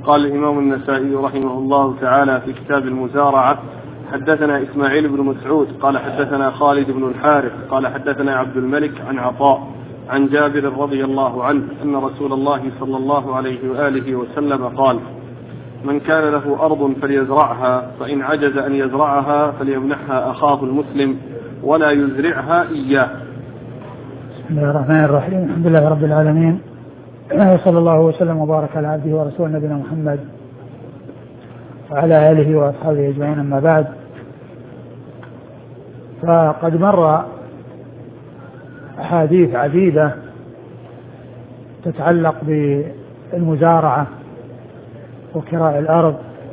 قال الإمام النسائي رحمه الله تعالى في كتاب المزارعة: حدثنا إسماعيل بن مسعود قال حدثنا خالد بن الحارث قال حدثنا عبد الملك عن عطاء عن جابر رضي الله عنه أن رسول الله صلى الله عليه وآله وسلم قال: من كان له أرض فليزرعها، فإن عجز أن يزرعها فليمنحها أخاه المسلم ولا يزرعها إياه. بسم الله الرحمن الرحيم. الحمد لله رب العالمين، صلى الله وسلم وبارك على عبده ورسوله نبينا محمد وعلى آله وأصحابه أجمعين، أما بعد. فقد مر أحاديث عديدة تتعلق بالمزارعة وكراء الأرض،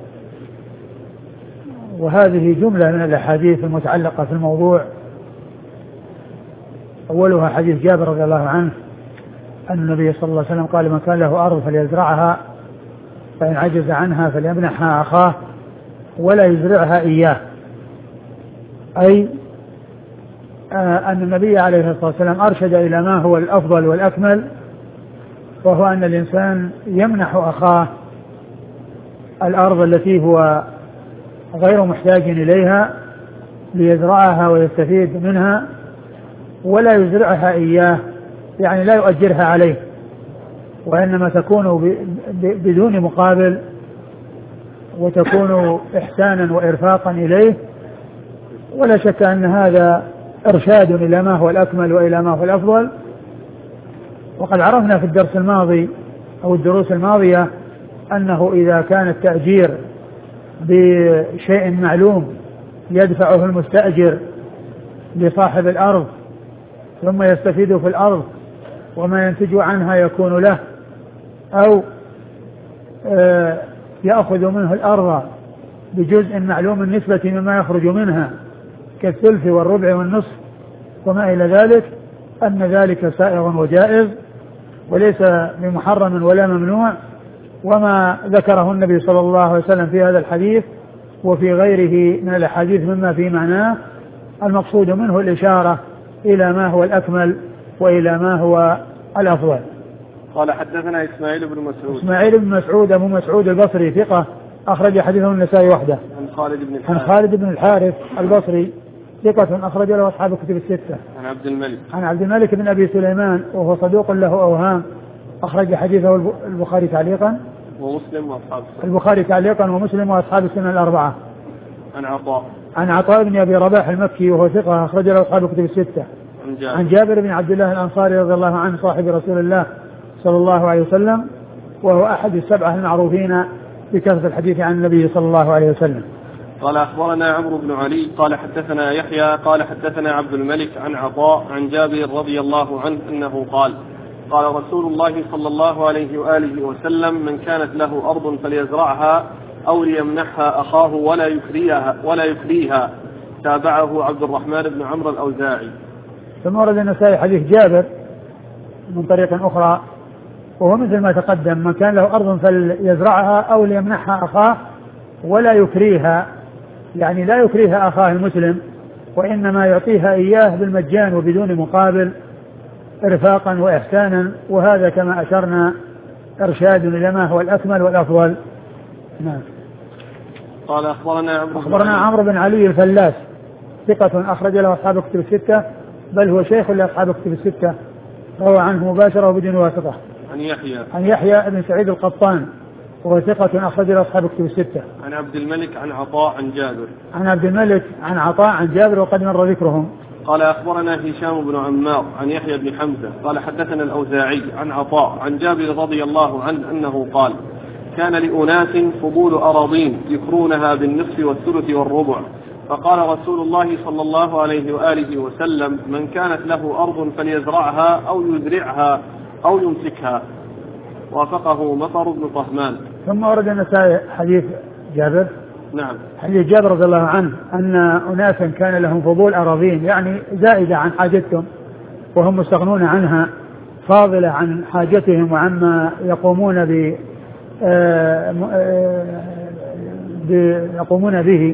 وهذه جملة من الأحاديث المتعلقة في الموضوع. أولها حديث جابر رضي الله عنه أن النبي صلى الله عليه وسلم قال: من كان له أرض فليزرعها، فإن عجز عنها فليمنحها أخاه ولا يزرعها إياه. أي أن النبي عليه الصلاة والسلام أرشد إلى ما هو الأفضل والأكمل، وهو أن الإنسان يمنح أخاه الأرض التي هو غير محتاج إليها ليزرعها ويستفيد منها، ولا يزرعها إياه، يعني لا يؤجرها عليه، وإنما تكون بدون مقابل، وتكون إحسانا وإرفاقا إليه. ولا شك أن هذا إرشاد إلى ما هو الأكمل وإلى ما هو الأفضل. وقد عرفنا في الدرس الماضي أو الدروس الماضية أنه إذا كان التأجير بشيء معلوم يدفعه المستأجر لصاحب الأرض ثم يستفيد في الأرض وما ينتج عنها يكون له، أو يأخذ منه الأرض بجزء معلوم النسبة مما يخرج منها كالثلث والربع والنصف وما إلى ذلك، أن ذلك سائغ وجائز وليس بمحرم ولا ممنوع. وما ذكره النبي صلى الله عليه وسلم في هذا الحديث وفي غيره من الأحاديث مما في معناه، المقصود منه الإشارة إلى ما هو الأكمل وإلى ما هو الأفضل. قال: حدثنا إسماعيل بن مسعود. إسماعيل بن مسعود أبو مسعود البصري ثقة أخرج حديثه النسائي وحده. عن خالد بن الحارث البصري ثقة أخرج له أصحاب الكتب الستة. عن عبد الملك بن أبي سليمان وهو صدوق له أوهام، أخرج حديثه البخاري تعليقا ومسلم وأصحاب السنن. البخاري تعليقا ومسلم وأصحاب السنن الأربعة. عن عطاء بن أبي رباح المكي وهو ثقة أخرج له أصحاب الكتب الستة. عن جابر بن عبد الله الأنصاري رضي الله عنه صاحب رسول الله صلى الله عليه وسلم، وهو أحد السبعة المعروفين بكثرة الحديث عن النبي صلى الله عليه وسلم. قال: أخبرنا عمرو بن علي قال حدثنا يحيى قال حدثنا عبد الملك عن عطاء عن جابر رضي الله عنه أنه قال: قال رسول الله صلى الله عليه وآله وسلم: من كانت له أرض فليزرعها أو ليمنحها أخاه ولا يكريها. تابعه عبد الرحمن بن عمرو الأوزاعي. ثم ورد النسائي حديث جابر من طريق أخرى وهو مثل ما تقدم: من كان له أرض فليزرعها أو ليمنحها أخاه ولا يكريها، يعني لا يكريها أخاه المسلم، وإنما يعطيها إياه بالمجان وبدون مقابل إرفاقا وإحسانا، وهذا كما أشرنا إرشاد إلى ما هو الأكمل والأفضل. نعم. قال: أخبرنا عمرو بن علي الفلاس ثقة أخرج له أصحاب الكتب الستة، بل هو شيخ لأصحاب الكتب الستة، روى عنه مباشرة وبدون واسطة. عن يحيى بن سعيد القطان وهو ثقة أخرج له أصحاب الكتب الستة. عن عبد الملك عن عطاء عن جابر. عن عبد الملك عن عطاء عن جابر وقد مر ذكرهم. قال: أخبرنا هشام بن عمار عن يحيى بن حمزة قال حدثنا الأوزاعي عن عطاء عن جابر رضي الله عنه أنه قال: كان لأناس فضول أراضين يكرونها بالنصف والثلث والربع، فقال رسول الله صلى الله عليه وآله وسلم: من كانت له أرض فليزرعها أو يزرعها أو يمسكها. وافقه مطر بن طهمان. ثم ورد النسائي حديث جابر. نعم. حديث جابر رضي الله عنه أن أناسا كان لهم فضول أراضين، يعني زائدة عن حاجتهم وهم مستغنون عنها، فاضلة عن حاجتهم وعما يقومون به،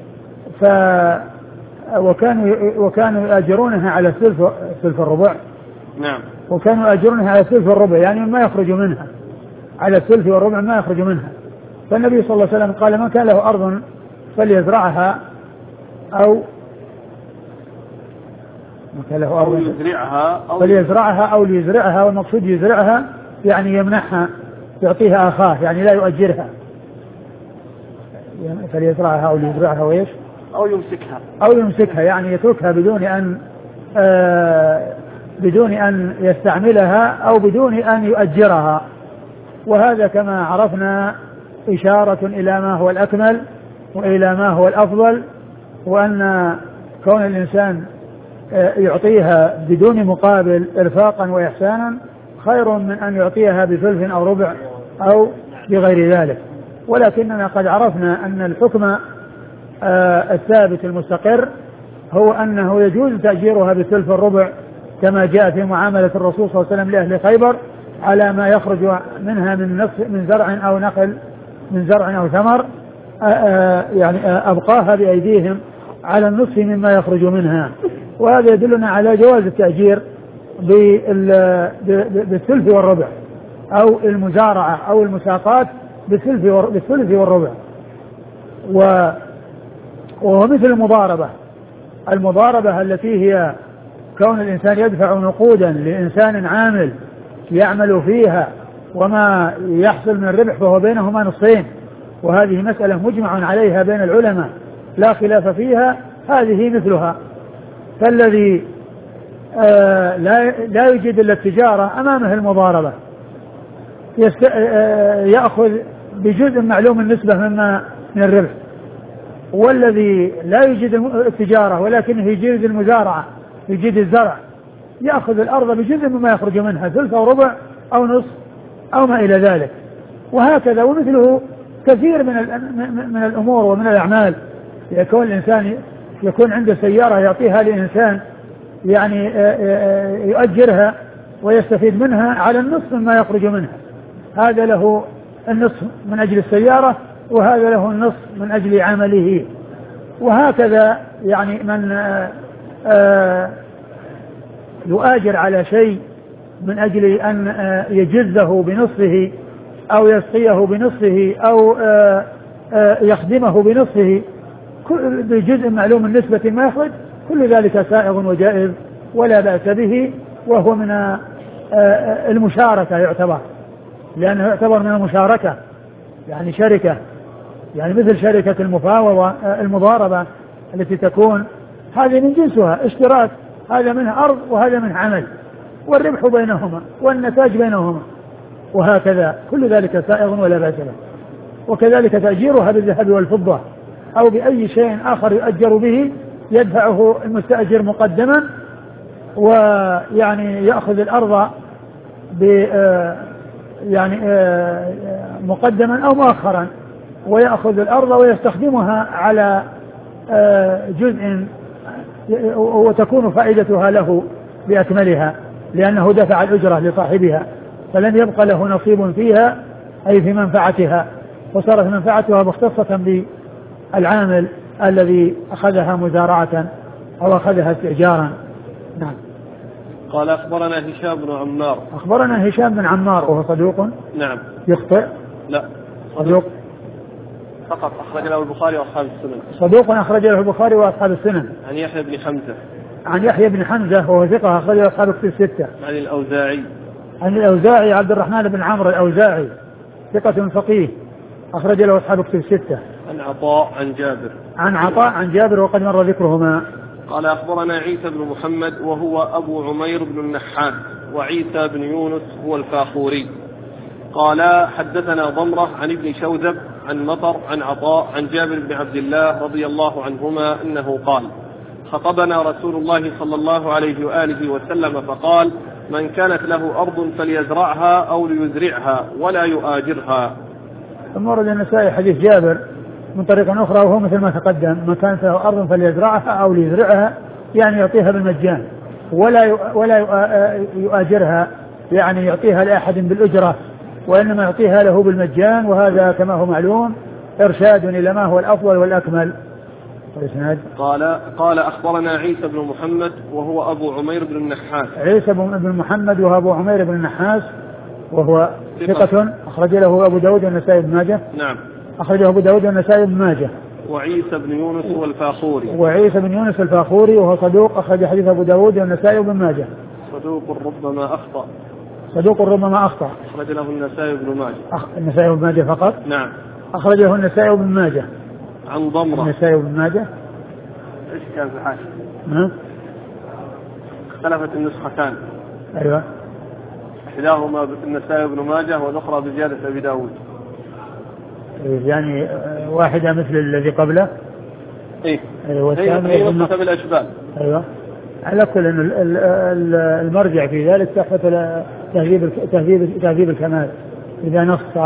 وكانوا يأجرونها على ثلث الربع. نعم. وكانوا يأجرونها على ثلث الربع، يعني ما يخرج منها على الثلث والربع ما يخرج منها، فالنبي صلى الله عليه وسلم قال من كان له أرض فليزرعها أو من كان له أرض فليزرعها أو ليزرعها، والمقصود يزرعها يعني يمنحها يعطيها أخاه يعني لا يؤجرها، فليزرعها أو ليزرعها وإيش أو يمسكها يعني يتركها بدون أن يستعملها أو بدون أن يؤجرها. وهذا كما عرفنا إشارة إلى ما هو الأكمل وإلى ما هو الأفضل، وأن كون الإنسان يعطيها بدون مقابل إرفاقا وإحسانا خير من أن يعطيها بثلث أو ربع أو بغير ذلك. ولكننا قد عرفنا أن الحكم الثابت المستقر هو أنه يجوز تأجيرها بثلث الربع كما جاء في معاملة الرسول صلى الله عليه وسلم لأهل خيبر على ما يخرج منها من زرع أو نخل من زرع أو ثمر، يعني أبقاها بأيديهم على النصف مما يخرج منها. وهذا يدلنا على جواز التأجير بالثلث والربع أو المزارعة أو المساقات بالثلث والربع. وهو مثل المضاربة التي هي كون الإنسان يدفع نقودا لإنسان عامل يعمل فيها وما يحصل من الربح فهو بينهما نصفين، وهذه مسألة مجمع عليها بين العلماء لا خلاف فيها، هذه مثلها. فالذي لا يجد إلا التجارة أمامه المضاربة يأخذ بجزء معلوم النسبة من الربح، والذي لا يجد التجارة ولكنه يجيد المزارعة يجيد الزرع يأخذ الأرض بجزء مما يخرج منها ثلث أو ربع أو نصف أو ما إلى ذلك. وهكذا ومثله كثير من الأمور ومن الأعمال. يكون الإنسان يكون عنده سيارة يعطيها لإنسان يعني يؤجرها ويستفيد منها على النصف مما يخرج منها، هذا له النصف من أجل السيارة وهذا له النصف من أجل عمله. وهكذا يعني من يؤاجر على شيء من أجل أن يجزه بنصفه أو يسقيه بنصفه أو يخدمه بنصفه بجزء معلوم النسبة ما يخرج، كل ذلك سائغ وجائز ولا بأس به، وهو من المشاركة يعتبر، لأنه يعتبر من المشاركة يعني شركة، يعني مثل شركة المضاربة التي تكون هذه من جنسها اشتراك، هذا منه أرض وهذا منه عمل والربح بينهما والنتاج بينهما، وهكذا كل ذلك سائغ ولا بأس به. وكذلك تأجيرها بالذهب والفضة أو بأي شيء آخر يؤجر به يدفعه المستأجر مقدما، ويعني يأخذ الأرض يعني مقدما أو مؤخرا، ويأخذ الأرض ويستخدمها على جزء وتكون فائدتها له بأكملها، لأنه دفع الأجرة لصاحبها فلم يبقى له نصيب فيها أي في منفعتها، وصارت منفعتها مختصة بالعامل الذي أخذها مزارعة أو أخذها استئجارا. نعم. قال أخبرنا هشام بن عمار. أخبرنا هشام بن عمار وهو صدوق. نعم. يخطئ؟ لا. صدوق فقط أخرج له البخاري وأصحاب السنن. صدوق أخرج له البخاري وأصحاب السنن. عن يحيى بن حمزة. عن يحيى بن حمزة وهو ثقة أخرج له أصحاب الكتب الستة. عن الأوزاعي. عن الأوزاعي عبد الرحمن بن عمرو الأوزاعي ثقة فقيه أخرج له أصحاب الكتب الستة. عن عطاء عن جابر. عن عطاء عن جابر وقد مر ذكرهما. قال أخبرنا عيسى بن محمد وهو أبو عمير بن النحاس، وعيسى بن يونس هو الفاخوري. قال حدثنا ضمرة عن ابن شوذب عن مطر عن عطاء عن جابر بن عبد الله رضي الله عنهما أنه قال خطبنا رسول الله صلى الله عليه وآله وسلم فقال من كانت له أرض فليزرعها أو ليزرعها ولا يؤاجرها. ثم ورد النسائي حديث جابر من طريق أخرى وهو مثل ما تقدم، من كانت له أرض فليزرعها أو ليزرعها يعني يعطيها بالمجان ولا يؤاجرها يعني يعطيها لأحد بالأجرة، وإنما يعطيها له بالمجان، وهذا كما هو معلوم إرشاد إلى ما هو الأفضل والأكمل. قال أخبرنا عيسى بن محمد وهو أبو عمير بن النحاس. عيسى بن محمد وهو أبو عمير بن النحاس وهو ثقة أخرج له أبو داود والنسائي بن ماجه. نعم. أخرجه أبو داود والنسائي بن ماجه. وعيسى بن يونس والفاخوري. وعيسى بن يونس الفاخوري وهو صدوق أخرج حديث أبو داود والنسائي بن ماجه. صدوق ربما أخطأ. صدوق ربما أخطأ. أخرج له النسائي بن ماجه. النسائي بن ماجه فقط. نعم. أخرجه النسائي بن ماجه. عن ضمرة. النسائي بن ماجه. إيش كان في الحاشية؟ اختلفت النسختان. أيوة. إحداهما النسائي بن ماجه والأخرى بزيادة أبي داود. يعني واحدة مثل الذي قبله. إيه. والثانية نسخة بالأشبال. أيوة. على كل أن المرجع في ذلك تحفة تهذيب الكمال إذا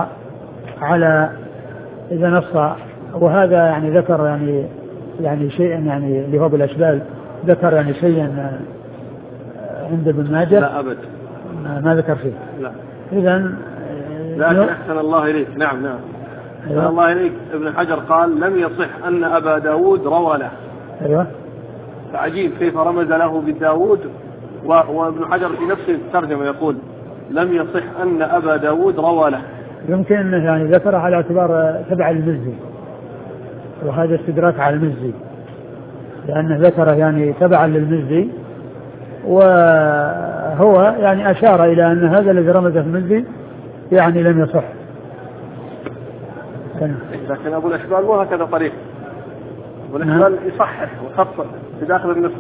نص وهذا يعني ذكر يعني شيئا يعني اللي هو بالأشبال ذكر يعني شيئا عند ابن ماجه. لا أبد. ما ذكر فيه. لا. إذن لكن أحسن الله إليك. نعم. أحسن الله إليك. ابن حجر قال لم يصح أن أبا داود روى له. أيوة. عجيب كيف رمز له بالداود وابن حجر في نفس الترجمة يقول لم يصح أن أبا داود روى له. يمكن أنه يعني ذكره على اعتبار تبع المزي وهذا استدراك على المزي لأنه ذكره يعني تبعا للمزي وهو يعني أشار إلى أن هذا الذي رمزه المزي يعني لم يصح. لكن أبو الأشبال مو هكذا طريق. أبو الأشبال يصحح ويخطط في داخل النسخ.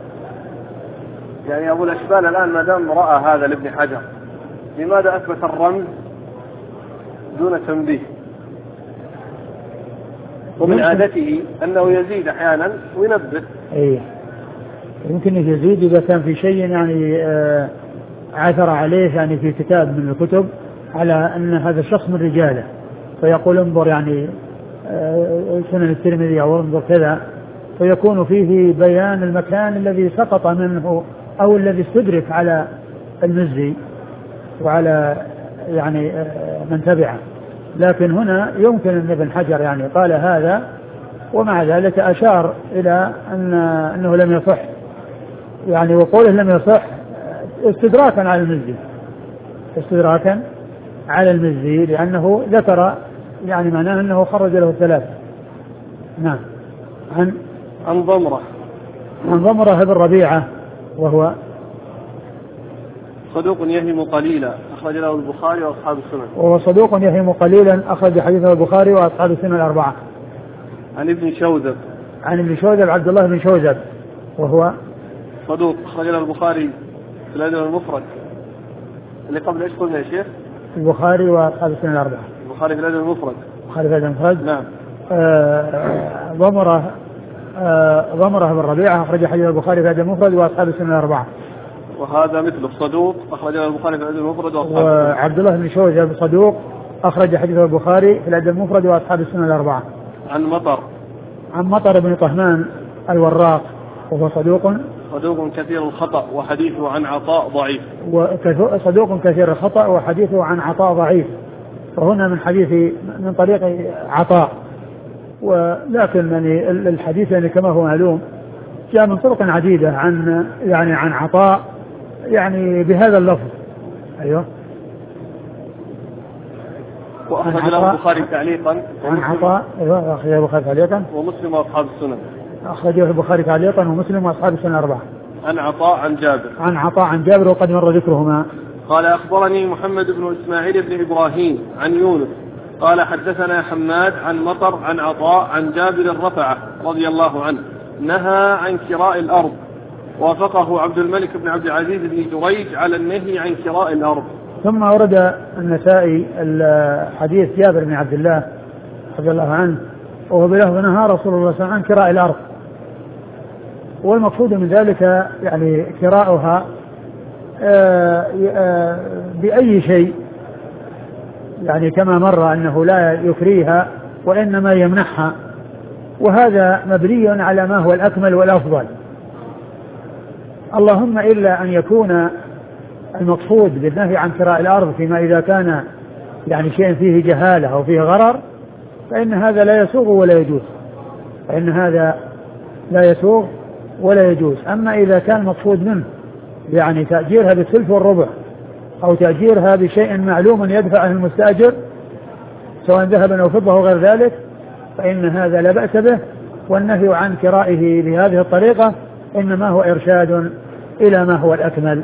يعني أبو الأشبال الآن ما دام رأى هذا لابن حجر لماذا أثبت الرمز دون تنبيه؟ ومن عادته أنه يزيد أحيانا وينبه. أيه. يمكن يزيد إذا كان في شيء يعني عثر عليه يعني في كتاب من الكتب على أن هذا الشخص من رجاله فيقول انظر يعني سنن الترمذي أو انظر كذا فيكون فيه بيان المكان الذي سقط منه أو الذي استدرك على المزي وعلى يعني من تبعه. لكن هنا يمكن أن ابن حجر يعني قال هذا ومع ذلك أشار إلى أنه لم يصح يعني وقوله لم يصح استدراكا على المزي لأنه ذكر يعني معناه أنه خرج له الثلاثة. نعم. عن ضمرة بن ربيعة وهو صدوق يهم قليلا أخرج له البخاري وأصحاب السنن. وهو صدوق يهم قليلا أخرج حديثه البخاري وأصحاب السنن الأربعة. عن ابن شوذب عبد الله بن شوذب وهو صدوق أخرج له البخاري في الأدب المفرد اللي قبل إيش قلنا يا شيخ؟ البخاري وأصحاب السنن الأربعة. البخاري في الأدب المفرد. نعم. ضمرة بن ربيعة أخرج حديث البخاري في الأدب المفرد وأصحاب السنن الأربعة. وهذا مثل صدوق أخرج له البخاري في الأدب المفرد وعبد الله بن شوذب صدوق أخرج حديث البخاري في الأدب المفرد وأصحاب السنن الأربعة. عن مطر بن طهمان الوراق وهو صدوق كثير الخطأ وحديثه عن عطاء ضعيف. صدوق كثير الخطأ وحديثه عن عطاء ضعيف. وهنا من طريق عطاء ولكن يعني الحديث يعني كما هو معلوم جاء من طرق عديدة عن عطاء يعني بهذا اللفظ. أيوه. وأخرج له البخاري تعليقا عن عطاء. أيوه أخرج البخاري تعليقا ومسلم وأصحاب السنن. أخرجه البخاري تعليقا ومسلم وأصحاب السنن الأربعة. عن عطاء عن جابر وقد مر ذكرهما. قال أخبرني محمد بن إسماعيل بن إبراهيم عن يونس قال حدثنا حماد عن مطر عن عطاء عن جابر رفعه رضي الله عنه نهى عن كراء الأرض وافقه عبد الملك بن عبد العزيز بن جريج على النهي عن كراء الأرض. ثم ورد النسائي حديث جابر بن عبد الله رضي الله عنه وهو بلفظ نهى رسول الله صلى الله عليه وسلم عن كراء الأرض والمقصود من ذلك يعني كراؤها بأي شيء يعني كما مر أنه لا يكريها وإنما يمنحها وهذا مبني على ما هو الأكمل والأفضل اللهم إلا أن يكون المقصود بالنهي عن كراء الأرض فيما إذا كان يعني شيء فيه جهالة أو فيه غرر فإن هذا لا يسوغ ولا يجوز أما إذا كان مقصود منه يعني تأجيرها بالثلث والربع أو تأجيرها بشيء معلوم يدفعه المستأجر سواء ذهبا أو فضة أو غير ذلك، فإن هذا لا بأس به. والنهي عن كرائه بهذه الطريقة إنما هو إرشاد إلى ما هو الأكمل.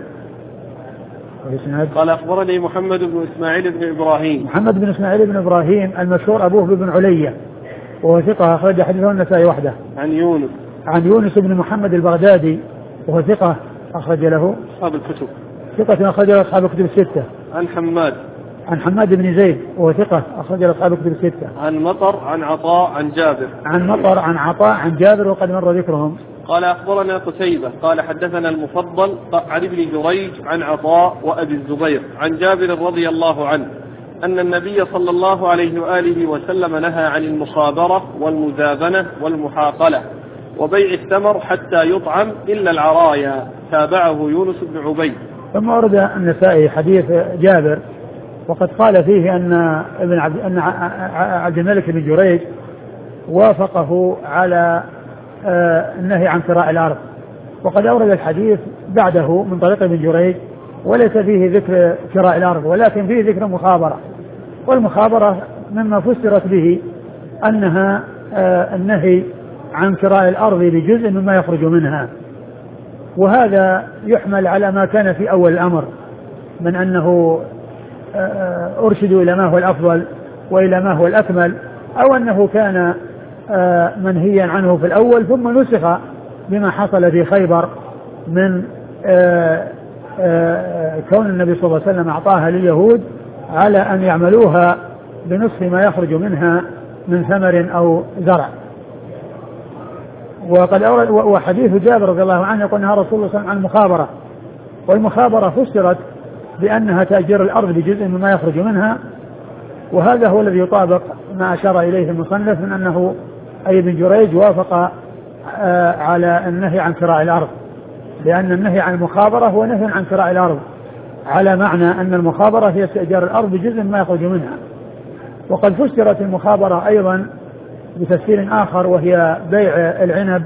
قال أخبرني محمد بن إسماعيل بن إبراهيم. محمد بن إسماعيل بن إبراهيم المشهور أبوه بن علية، وهو ثقة أخرج حديثه النسائي وحده. عن يونس بن محمد البغدادي، وهو ثقة أخرج له أصحاب الكتب. ثقة أخرج له أصحاب الكتب الستة. عن حماد بن زيد، وهو ثقة أخرج له أصحاب الكتب الستة. عن مطر عن عطاء عن جابر وقد مر ذكرهم. قال أخبرنا قتيبة قال حدثنا المفضل عن ابن جريج عن عطاء وأبي الزبير عن جابر رضي الله عنه أن النبي صلى الله عليه وآله وسلم نهى عن المخابرة والمزابنة والمحاقلة وبيع الثمر حتى يطعم إلا العرايا. تابعه يونس بن عبيد. ثم ورد النسائي حديث جابر وقد قال فيه أن عبد الملك بن جريج وافقه على النهي عن كراء الأرض، وقد أورد الحديث بعده من طريق ابن جريج وليس فيه ذكر كراء الأرض ولكن فيه ذكر مخابرة. والمخابرة مما فسرت به أنها النهي عن كراء الأرض بجزء مما يخرج منها، وهذا يحمل على ما كان في أول الأمر من أنه أرشدوا إلى ما هو الأفضل وإلى ما هو الأكمل، أو أنه كان منهيا عنه في الأول ثم نسخ بما حصل في خيبر من كون النبي صلى الله عليه وسلم أعطاها لليهود على أن يعملوها بنصف ما يخرج منها من ثمر أو زرع. وحديث جابر رضي الله عنه يقول نهى رسول الله صلى الله عليه وسلم عن المخابرة، والمخابرة فسرت بأنها تأجير الأرض بجزء مما يخرج منها، وهذا هو الذي يطابق ما أشار إليه المصنف من أنه أي ابن جريج وافق على النهي عن كراء الأرض، لأن النهي عن المخابرة هو نهي عن كراء الأرض على معنى أن المخابرة هي استئجار الأرض بجزء ما يخرج منها. وقد فسرت المخابرة أيضا بتفسير آخر وهي بيع العنب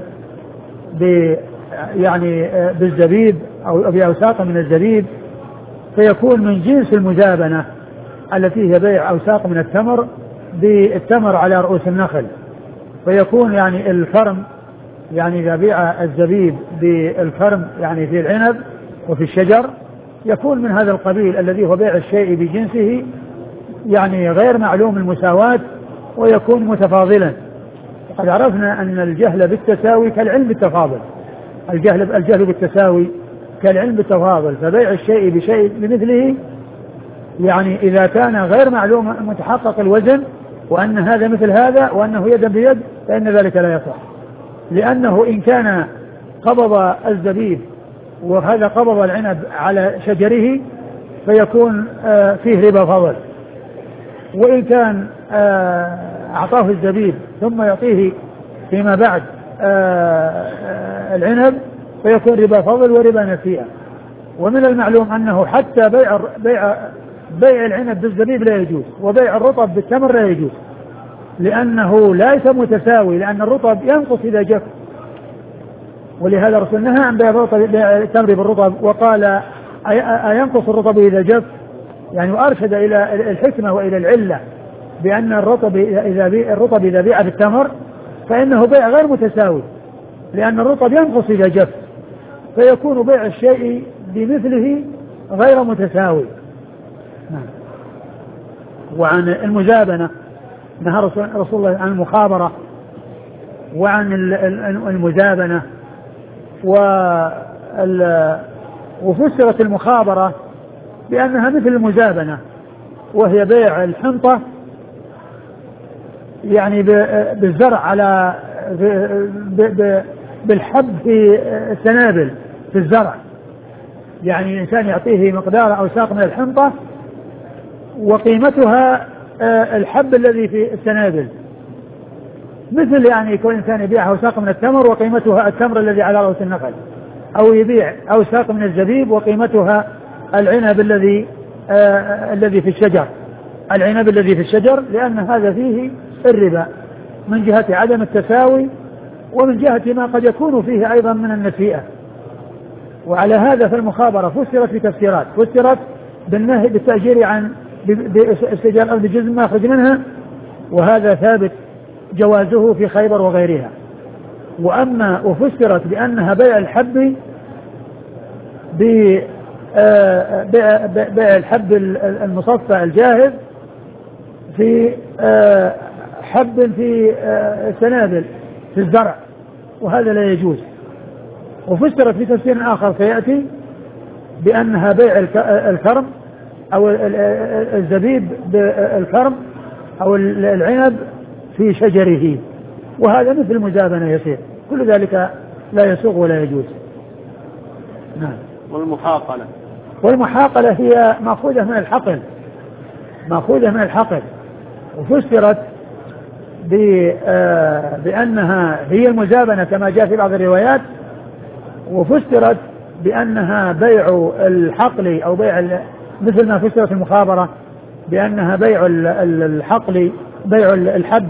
بالزبيب أو بأوساط من الزبيب، فيكون من جنس المزابنة التي هي بيع أوساط من التمر بالتمر على رؤوس النخل، فيكون يعني الكرم يعني إذا بيع الزبيب بالكرم يعني في العنب وفي الشجر يكون من هذا القبيل الذي هو بيع الشيء بجنسه يعني غير معلوم المساواة ويكون متفاضلا. وقد عرفنا أن الجهل بالتساوي كالعلم بالتفاضل، الجهل بالتساوي كالعلم بالتفاضل، فبيع الشيء بشيء بمثله يعني إذا كان غير معلوم متحقق الوزن وأن هذا مثل هذا وأنه يدا بيد فإن ذلك لا يصح، لأنه إن كان قبض الزبيب وهذا قبض العنب على شجره فيكون فيه ربا فضل، وإن كان أعطاه الزبيب ثم يعطيه فيما بعد العنب فيكون ربا فضل وربا نسيئة. ومن المعلوم أنه حتى بيع العنب بالزبيب لا يجوز، وبيع الرطب بالتمر لا يجوز، لأنه ليس متساوي، لأن الرطب ينقص إذا جف، ولهذا رسول نهى عن بيع التمر بالرطب وقال أينقص الرطب إذا جف، يعني وأرشد إلى الحكمة وإلى العلة بأن الرطب إذا بيع بالتمر فإنه بيع غير متساوي، لأن الرطب ينقص إذا جف، فيكون بيع الشيء بمثله غير متساوي. وعن المزابنة نهى رسول الله عن المخابرة وعن المزابنة، وفسرت المخابرة بأنها مثل المزابنة وهي بيع الحنطة يعني بالزرع على بالحب في السنابل في الزرع، يعني الإنسان يعطيه مقدار أوساق من الحنطة وقيمتها الحب الذي في السنابل، مثل يعني يكون إنسان يبيع أوساق من التمر وقيمتها التمر الذي على رؤوس النخل، أو يبيع أوساق من الزبيب وقيمتها العنب الذي في الشجر، العنب الذي في الشجر، لأن هذا فيه الربا من جهة عدم التساوي ومن جهة ما قد يكون فيه أيضا من النسيئة. وعلى هذا فالمخابرة فسرت بتفسيرات، فسرت بالنهي بالتأجير عن استئجار الأرض بجزء ما يخرج منها، وهذا ثابت جوازه في خيبر وغيرها. وأما وفسرت بأنها بيع الحب بيع الحب المصفى الجاهز في حب في سنابل في الزرع، وهذا لا يجوز. وفسرت في تفسير آخر سيأتي بأنها بيع الكرم أو الزبيب بالكرم أو العنب في شجره، وهذا مثل المزابنة يصير. كل ذلك لا يسوغ ولا يجوز. نعم. والمحاقلة هي مأخوذة من الحقل، وفسرت بأنها هي المزابنة كما جاء في بعض الروايات، وفسرت بأنها بيع الحقل أو بيع مثل ما فسرت المخابرة بأنها بيع الحقل، بيع الحب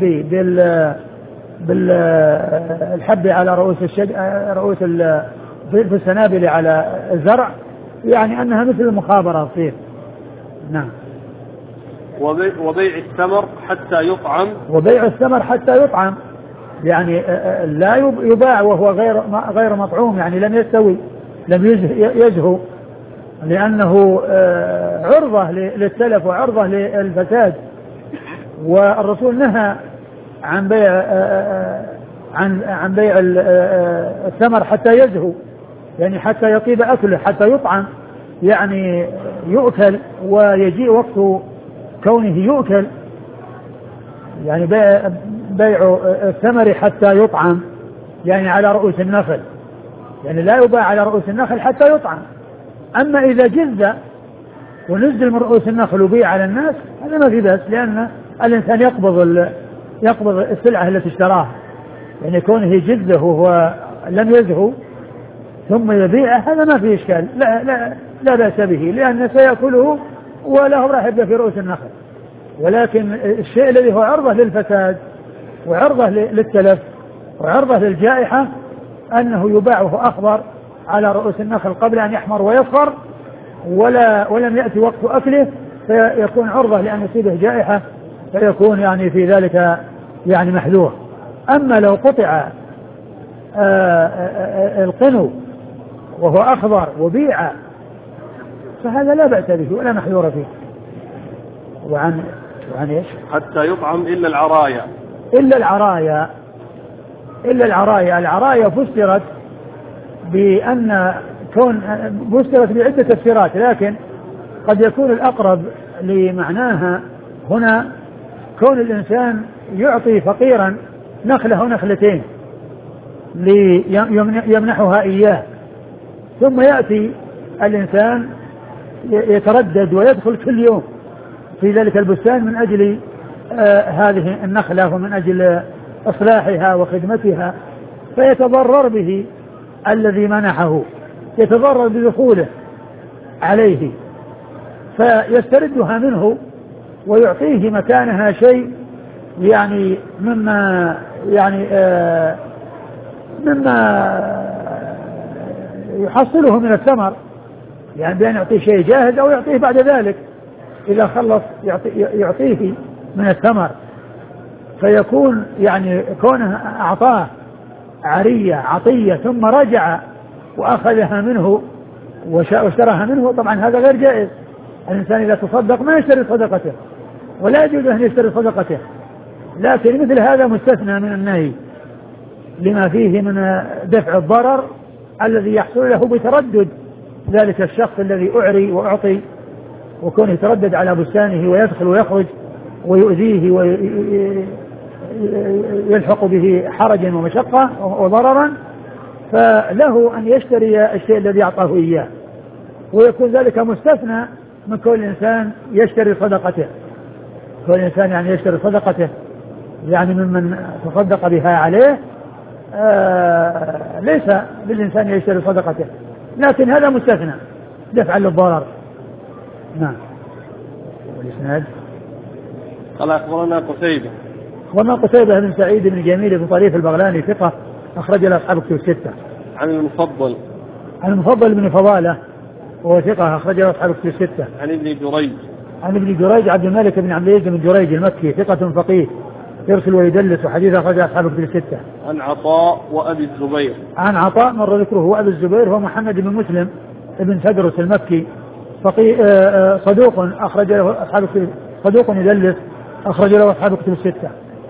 بالحب على رؤوس في السنابل على الزرع، يعني أنها مثل المخابرة تصير. نعم. وبيع الثمر حتى يطعم، يعني لا يباع وهو غير مطعوم، يعني لم يستوي لم يزهو، لأنه عرضة للتلف وعرضة للفساد. والرسول نهى عن بيع الثمر حتى يزهو، يعني حتى يطيب أكله، حتى يطعم، يعني يؤكل ويجيء وقت كونه يؤكل، يعني بيع الثمر حتى يطعم يعني على رؤوس النخل، يعني لا يباع على رؤوس النخل حتى يطعم. أما إذا جز ونزل من رؤوس النخل وبيع على الناس هذا ما في بأس، لأن الإنسان يقبض السلعة التي اشتراها، يعني كونه جزه وهو لم يزهو ثم يبيعه هذا ما فيه إشكال، لا بأس به، لأن سيأكله وله راح يبقى في رؤوس النخل. ولكن الشيء الذي هو عرضة للفساد وعرضة للتلف وعرضة للجائحة أنه يباع وهو أخضر على رؤوس النخل قبل أن يحمر ويصفر ولم يأتي وقت أكله، فيكون عرضة لأن يصيبه جائحة، فيكون يعني في ذلك يعني محذور. أما لو قطع القنو وهو أخضر وبيع فهذا لا بأس به ولا محذور فيه. وعن إيش؟ حتى يطعم إلا العرايا فسرت بأن فسرت بعدة تفسيرات، لكن قد يكون الأقرب لمعناها هنا كون الإنسان يعطي فقيرا نخلة أو نخلتين ليمنحها إياه، ثم يأتي الإنسان يتردد ويدخل كل يوم في ذلك البستان من أجل هذه النخلة ومن أجل إصلاحها وخدمتها، فيتضرر به الذي منحه، يتضرر بدخوله عليه، فيستردها منه ويعطيه مكانها شيء يعني مما يحصله من الثمر، يعني بأن يعطيه شيء جاهز أو يعطيه بعد ذلك إذا خلص يعطيه من الثمر، فيكون يعني كونه أعطاه عطية ثم رجع وأخذها منه واشتراها منه، طبعا هذا غير جائز. الإنسان إذا تصدق ما يشتري صدقته ولا يجوز أن يشتري صدقته، لكن مثل هذا مستثنى من النهي لما فيه من دفع الضرر الذي يحصل له بتردد ذلك الشخص الذي أعري وأعطي، وكونه يتردد على بستانه ويدخل ويخرج ويؤذيه ويلحق به حرجا ومشقة وضررا، فله أن يشتري الشيء الذي أعطاه إياه، ويكون ذلك مستثنى من كل إنسان يشتري صدقته. كل إنسان يعني يشتري صدقته يعني ممن تصدق بها عليه، ليس للإنسان يشتري صدقته، لكن هذا مستثنى دفعا للضرر. نعم. والإسناد قال أخبرنا قتيبة بن سعيد بن جميل بن طريف البغلاني ثقة أخرج له أصحاب الكتب الستة. عن المفضل بن فضالة وهو ثقة أخرج له أصحاب الكتب الستة. عن ابن جريج عبد الملك بن عبد العزيز بن جريج المكي ثقة فقيه يرسل ويدلس، وحديث أخرج أصحاب الكتب الستة. عن عطاء وأبي الزبير. عن عطاء مر ذكره، وأبي الزبير هو محمد بن مسلم ابن تدرس المكي، صدوق أخرج له أصحاب الكتب، صدوق يدلس أخرج له أصحاب الكتب الستة.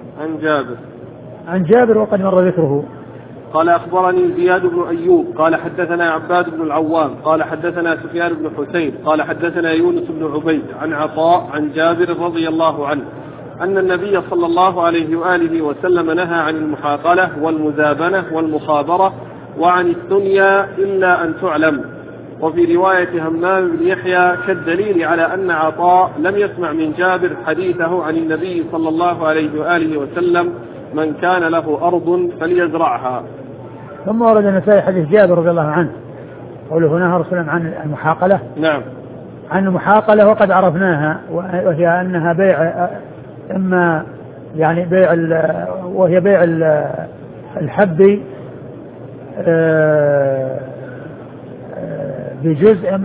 عن جابر وقد مر ذكره. قال أخبرني زياد بن أيوب قال حدثنا عباد بن العوام قال حدثنا سفيان بن حسين قال حدثنا يونس بن عبيد عن عطاء عن جابر رضي الله عنه أن النبي صلى الله عليه وآله وسلم نهى عن المحاقلة والمزابنة والمخابرة وعن الدنيا إلا أن تعلم. وفي رواية همام بن يحيى كالدليل على أن عطاء لم يسمع من جابر حديثه عن النبي صلى الله عليه وآله وسلم من كان له أرض فليزرعها. ثم ورد النسائي حديث جابر رضي الله عنه قوله نهى رسول الله عن المحاقلة. نعم. عن المحاقلة وقد عرفناها، وهي أنها بيع، إما يعني وهي بيع الحب بجزء،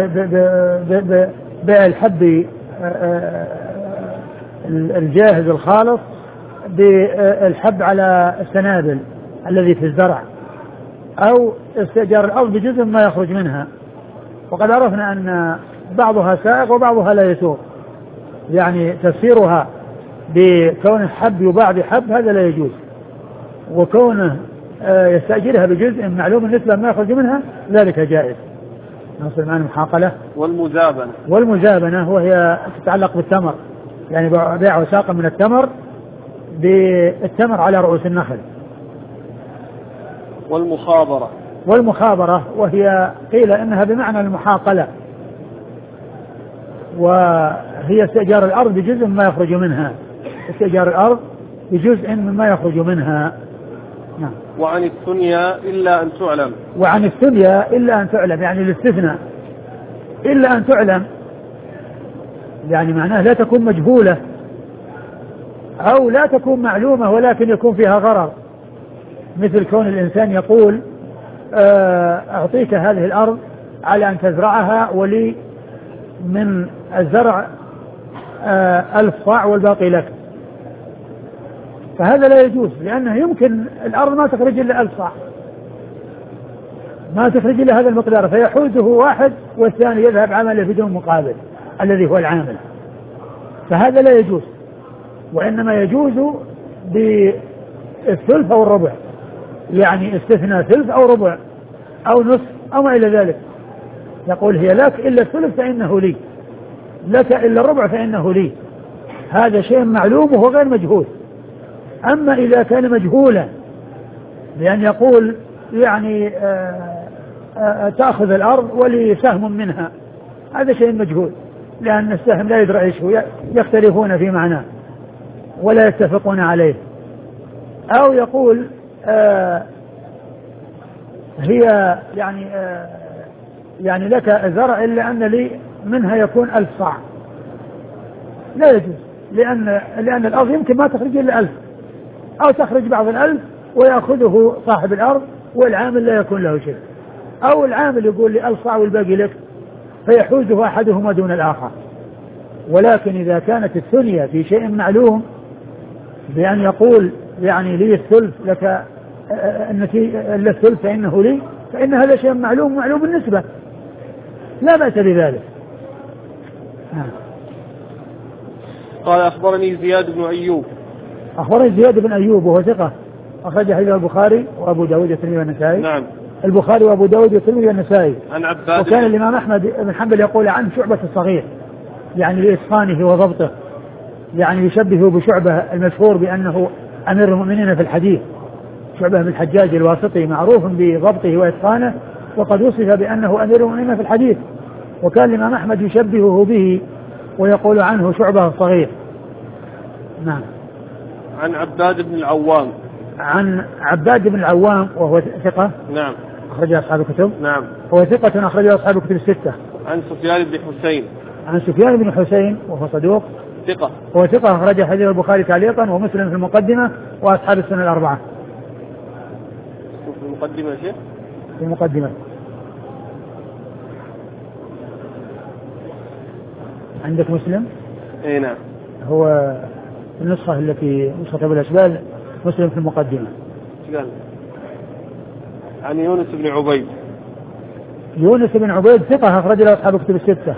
بيع الحب الجاهز الخالص بالحب على السنابل الذي في الزرع، أو استئجار الأرض بجزء ما يخرج منها. وقد عرفنا أن بعضها سائغ وبعضها لا يسوق، يعني تفسيرها بكون الحب يباع بحب هذا لا يجوز، وكونه يستأجرها بجزء معلوم النسبة ما يخرج منها ذلك جائز. نصل معنا المحاقلة والمزابنة وهي تتعلق بالتمر، يعني بيع وساق من التمر بالتمر على رؤوس النخل. والمخابرة وهي قيل إنها بمعنى المحاقلة، وهي استئجار الأرض بجزء مما يخرج منها، استئجار الأرض بجزء مما يخرج منها. نعم. وعن الثنيا إلا أن تعلم. وعن الثنيا إلا أن تعلم، يعني الاستثناء إلا أن تعلم، يعني معناه لا تكون مجهولة أو لا تكون معلومة ولكن يكون فيها غرر، مثل كون الإنسان يقول أعطيك هذه الأرض على أن تزرعها ولي من الزرع 1000 صاع والباقي لك، فهذا لا يجوز، لأنه يمكن الأرض ما تخرج إلا 1000 صاع، ما تخرج إلا هذا المقدار، فيحوزه واحد والثاني يذهب عمله بدون مقابل الذي هو العامل، فهذا لا يجوز. وإنما يجوز بالثلث أو الربع، يعني استثناء ثلث أو ربع أو نصف أو ما إلى ذلك، يقول هي لك إلا الثلث فإنه لي، لك إلا الربع فإنه لي، هذا شيء معلوم وهو غير مجهول. أما إذا كان مجهولا بأن يقول يعني تأخذ الأرض ولي سهم منها، هذا شيء مجهول، لأن السهم لا يدرى إيش هو، يختلفون في معناه ولا يتفقون عليه. أو يقول هي يعني لك زرع إلا أن لي منها يكون 1000 صاع، لا يجوز، لأن الأرض يمكن ما تخرج إلا 1000 أو تخرج بعض 1000 ويأخذه صاحب الأرض والعامل لا يكون له شيء، أو العامل يقول لي 1000 صاع والباقي لك فيحوزه أحدهما دون الآخر. ولكن إذا كانت الثنية في شيء معلوم بأن يقول يعني لي الثلث لك الثلث فإنه لي، فإن هذا شيء معلوم النسبة، لا بأس بذلك. قال أخبرني زياد بن أيوب. أخبرني زياد بن أيوب وهو ثقة أخرج حديث البخاري وأبو داود والترمذي والنسائي. نعم. البخاري وأبو داود والترمذي والنسائي. عن عباد. وكان الإمام أحمد بن حنبل يقول عن شعبة الصغير، يعني لإتقانه وضبطه، يعني يشبهه بشعبة المشهور بأنه أمير المؤمنين في الحديث، شعبة بن الحجاج الواسطي معروف بضبطه وإتقانه، وقد وصف بأنه أمير المؤمنين في الحديث، وكان الإمام أحمد يشبهه به ويقول عنه شعبة الصغير. نعم. عن عباد بن العوام. عن عباد بن العوام وهو ثقة. نعم. أخرج أصحاب الكتب. نعم. هو ثقة أخرج أصحاب الكتب الستة. عن سفيان بن حسين. عن سفيان بن حسين وهو صدوق. ثقة. هو ثقة أخرج حديث البخاري تعليقا ومسلم في المقدمة وأصحاب السنة الأربعة. في المقدمة شيء؟ في المقدمة. عندك مسلم؟ اي نعم. هو النسخة التي نسخة أبو الأشبال مسلم في المقدمة. قال عن يونس بن عبيد. يونس بن عبيد ثقة أخرج له أصحاب كتب الستة.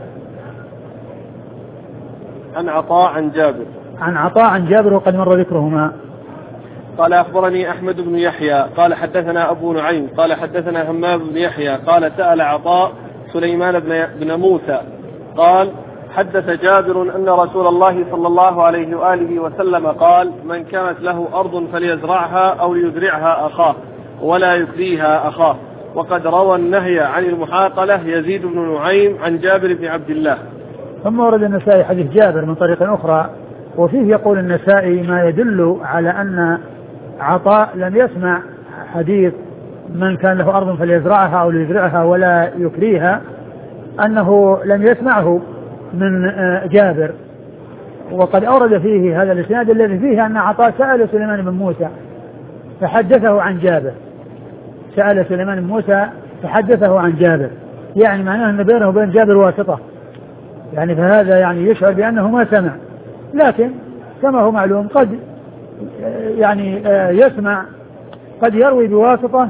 عن عطاء عن جابر. عن عطاء عن جابر وقد مر ذكرهما. قال أخبرني أحمد بن يحيى قال حدثنا أبو نعيم قال حدثنا همام بن يحيى قال سأل عطاء سليمان بن موسى قال حدث جابر أن رسول الله صلى الله عليه وآله وسلم قال من كانت له أرض فليزرعها أو ليزرعها أخاه ولا يكريها أخاه. وقد روى النهي عن المحاقلة يزيد بن نعيم عن جابر بن عبد الله. ثم ورد النسائي حديث جابر من طريق أخرى وفيه يقول النسائي ما يدل على أن عطاء لم يسمع حديث من كان له أرض فليزرعها أو ليزرعها ولا يكريها أنه لم يسمعه من جابر. وقد أورد فيه هذا الإسناد الذي فيه أن عطاء سأل سليمان بن موسى فحدثه عن جابر. سأل سليمان بن موسى فحدثه عن جابر يعني معناه أن بينه وبين جابر واسطة يعني فهذا يعني يشعر بأنه ما سمع. لكن كما هو معلوم قد يعني يسمع قد يروي بواسطة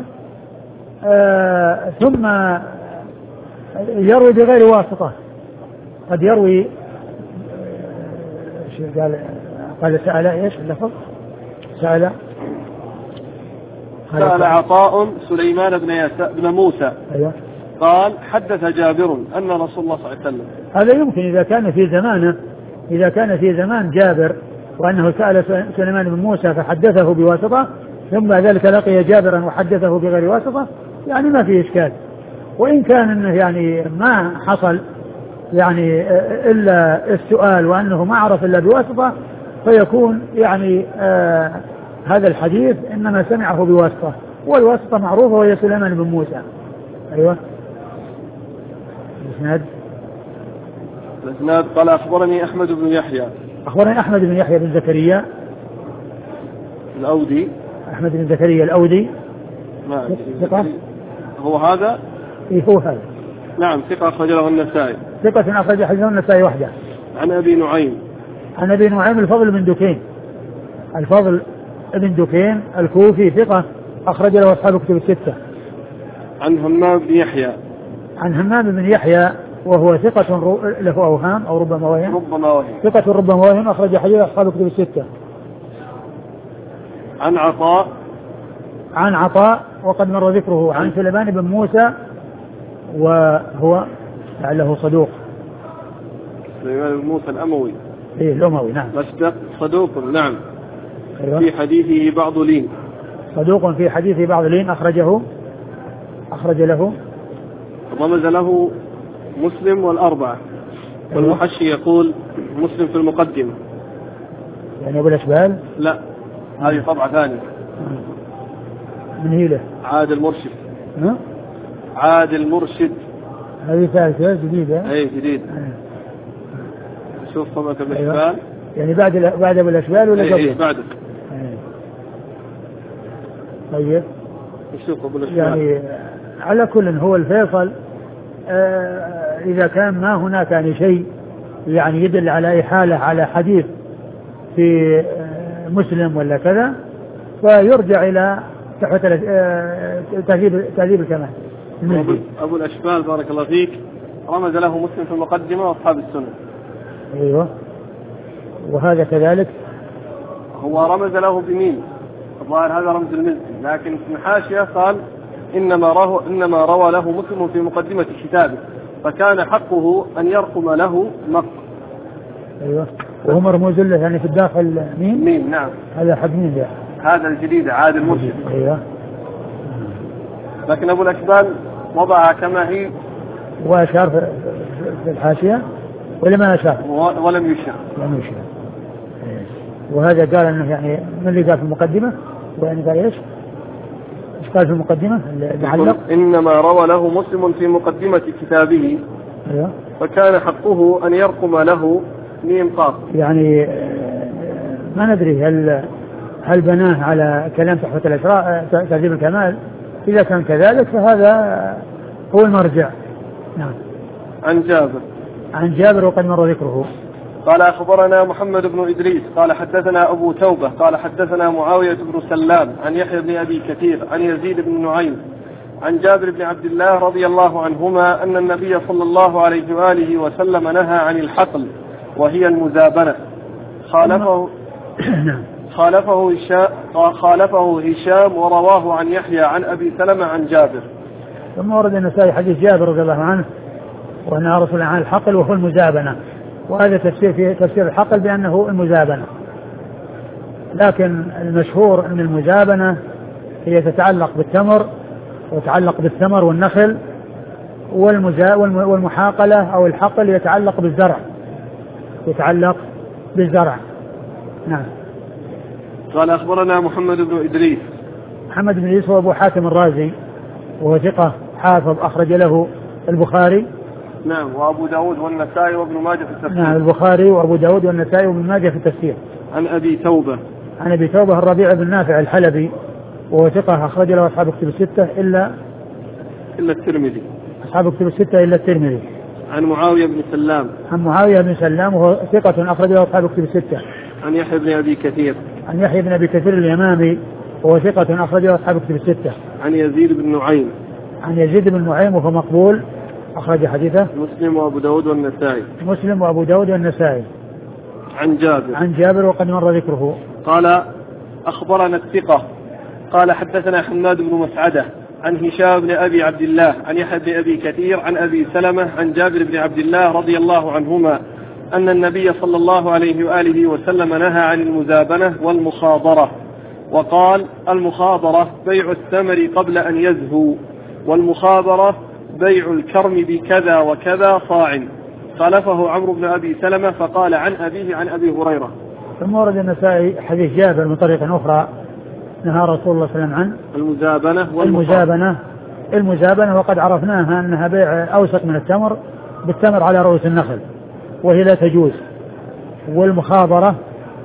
ثم يروي بغير واسطة. قد يروي قال سأل ايش اللفظ سأل عطاء سليمان بن موسى أيوة. قال حدث جابر أن رسول الله صلى الله عليه وسلم. هذا يمكن إذا كان في زمانه إذا كان في زمان جابر وأنه سأل سليمان بن موسى فحدثه بواسطة ثم ذلك لقي جابرا وحدثه بغير واسطة يعني ما في إشكال. وإن كان إنه يعني ما حصل يعني إلا السؤال وأنه ما عرف إلا بواسطة فيكون يعني هذا الحديث إنما سمعه بواسطة والواسطة معروفة وهي سليمان بن موسى. أيوة. الإسناد قال أخبرني أحمد بن يحيى. أخبرني أحمد بن يحيى بن زكريا الأودي. أحمد بن زكريا الأودي. ثقة. هو هذا؟ إيه هو هذا. نعم ثقة أخرج له النسائي. ثقة أخرج حديث النسائي وحده. عن أبي نعيم. عن أبي نعيم الفضل بن دكين. الفضل بن دكين الكوفي ثقة أخرج له أصحاب كتب الستة. عن همام بن يحيى. عن همام بن يحيى وهو ثقة له أوهام أو ربما وهم. ثقة ربما وهم أخرج حديث أصحاب كتب الستة. عن عطاء. عن عطاء وقد مر ذكره. عن سليمان بن موسى وهو لعله صدوق. سليمان بن موسى الأموي. إيه الأموي نعم. صدوق نعم. أيوة. في حديثه بعض لين. صدوق في حديثه بعض لين أخرج له رمز له مسلم والأربعة. أيوة. والمحشي يقول مسلم في المقدمة. يعني أبو الأشبال لا هذه طبعة ثانية. من هي له عاد المرشد. عاد المرشد هذه ثالثة جديدة. أي جديد. شوف طبعة أبو الأشبال. أيوة. يعني بعد أبو الأشبال ولا قبله؟ أي بعد. طيب شوف أبو الأشبال. يعني على كل هو الفيصل إذا كان ما هناك يعني شيء يعني يدل على أي حالة على حديث في مسلم ولا كذا فيرجع إلى تهذيب الكمال. أبو الأشبال بارك الله فيك رمز له مسلم في المقدمة وأصحاب السنة. أيوة. وهذا كذلك هو رمز له بمين الظاهر هذا رمز المزي لكن في الحاشية قال إنما روى له مسلم في مقدمة كتابه فكان حقه أن يرقم له نص. أيوة. وهو مرموز له يعني في الداخل مين نعم. هذا حد مين ده؟ هذا الجديد عاد المرشد. أيوة. لكن أبو الأشبال وضعها كما هي وأشار في الحاشية ولا ما أشار؟ ولم يشر. وهذا قال أنه يعني من اللي قال في المقدمة ويعني قال إيش قال في المقدمة المعلق إنما روى له مسلم في مقدمة كتابه. أيوة. فكان حقه أن يرقم له ميم قاف. يعني ما ندري هل بناه على كلام تحفة الأشراء تهذيب الكمال. إذا كان كذلك فهذا هو المرجع. نعم. عن جابر وقد مر ذكره. قال أخبرنا محمد بن إدريس قال حدثنا أبو توبة قال حدثنا معاوية بن سلام عن يحيى بن أبي كثير عن يزيد بن نعيم عن جابر بن عبد الله رضي الله عنهما أن النبي صلى الله عليه وآله وسلم نهى عن الحقل وهي المزابنة. خالفه هشام ورواه عن يحيى عن أبي سلمة عن جابر. ثم ورد النسائي حديث جابر رضي الله عنه وأن رسول عن الحقل وهو المزابنة، وهذا تفسير في تفسير الحقل بأنه المزابنة، لكن المشهور أن المزابنة هي تتعلق بالتمر وتتعلق بالثمر والنخل، والمحاقلة أو الحقل يتعلق بالزرع. نعم. قال أخبرنا محمد بن إدريس. محمد بن إدريس هو أبو حاتم الرازي وهو ثقة حافظ أخرج له البخاري. نعم. وأبو داود والنسائي وابن ماجه في التفسير. نعم. البخاري وأبو داود والنسائي وابن ماجه في التفسير. عن أبي توبة. عن أبي توبة الربيع بن نافع الحلبي وهو ثقة أخرج له أصحاب كتب الستة إلا الترمذي. أصحاب كتب الستة إلا الترمذي. عن معاوية بن سلام. عن معاوية بن سلام وهو ثقة أخرج له أصحاب كتب الستة. عن يحيى بن أبي كثير. عن يحيى بن أبي كثير اليمامي وهو ثقة أخرج له أصحاب كتب الستة. عن يزيد بن نعيم. عن يزيد بن نعيم وهو مقبول أخرج حديثه مسلم وأبو داود والنسائي. مسلم وأبو داود والنسائي. عن جابر. عن جابر وقد مر ذكره. قال أخبرنا الثقة قال حدثنا حماد بن مسعدة عن هشام بن أبي عبد الله عن يحيى بن أبي كثير عن أبي سلمة عن جابر بن عبد الله رضي الله عنهما أن النبي صلى الله عليه وآله وسلم نهى عن المزابنة والمخاضرة، وقال: المخاضرة بيع الثمر قبل أن يزهو، والمخاضرة بيع الكرم بكذا وكذا صاع. خالفه عمرو بن أبي سلمة فقال عن أبيه عن أبي هريرة. ثم ورد النسائي حديث جابر من طريق أخرى نهى رسول الله صلى الله عليه وسلم عن المزابنة وقد عرفناها أنها بيع أوسط من التمر بالتمر على رؤوس النخل وهي لا تجوز. والمخاضرة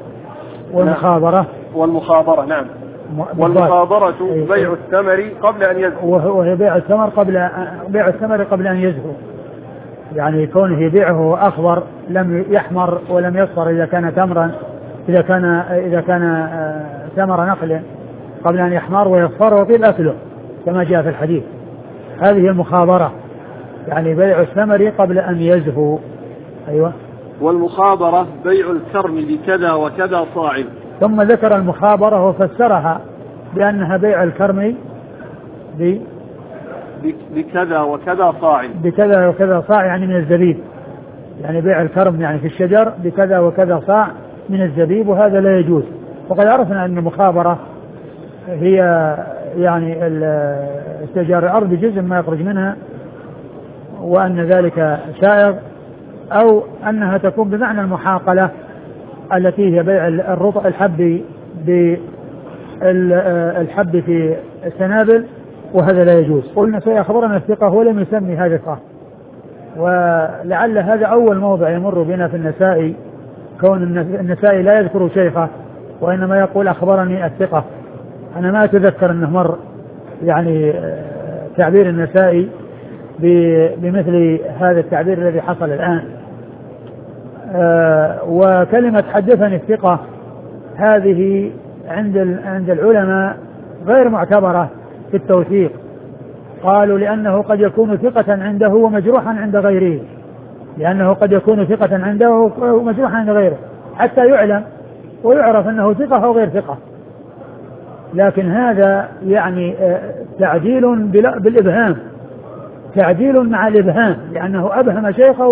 نعم. والمخاضرة بيع الثمر قبل أن يزهو، وهي بيع الثمر قبل أن يزهو، يعني كونه يبيعه أخضر لم يحمر ولم يصفر إذا كان تمرا، إذا كان ثمر نخل قبل أن يحمر ويصفر ويطيب أكله كما جاء في الحديث. هذه المخاضرة، يعني بيع الثمر قبل أن يزهو. أيوة. والمخاضرة بيع الكرم بكذا وكذا صاع. ثم ذكر المخاضرة وفسرها بأنها بيع الكرم بكذا وكذا صاع، يعني من الزبيب، يعني بيع الكرم يعني في الشجر بكذا وكذا صاع من الزبيب، وهذا لا يجوز. وقد عرفنا أن المخابرة هي يعني استئجار الأرض بجزء ما يخرج منها، وأن ذلك سائغ، أو أنها تكون بمعنى المحاقلة التي هي بيع الحب في السنابل، وهذا لا يجوز. قلنا سيخبرنا الثقة ولم يسمي هذا الثقة، ولعل هذا أول موضع يمر بنا في النسائي، كون النسائي لا يذكر شيخه وإنما يقول أخبرني الثقة. أنا ما أتذكر أنه مر يعني تعبير النسائي بمثل هذا التعبير الذي حصل الآن. وكلمة حدثني الثقة هذه عند العلماء غير معتبرة في التوثيق، قالوا لأنه قد يكون ثقة عنده ومجروحا عند غيره، حتى يعلم ويعرف أنه ثقة أو غير ثقة. لكن هذا يعني تعديل بالإبهام، تعديل مع الإبهام، لأنه أبهم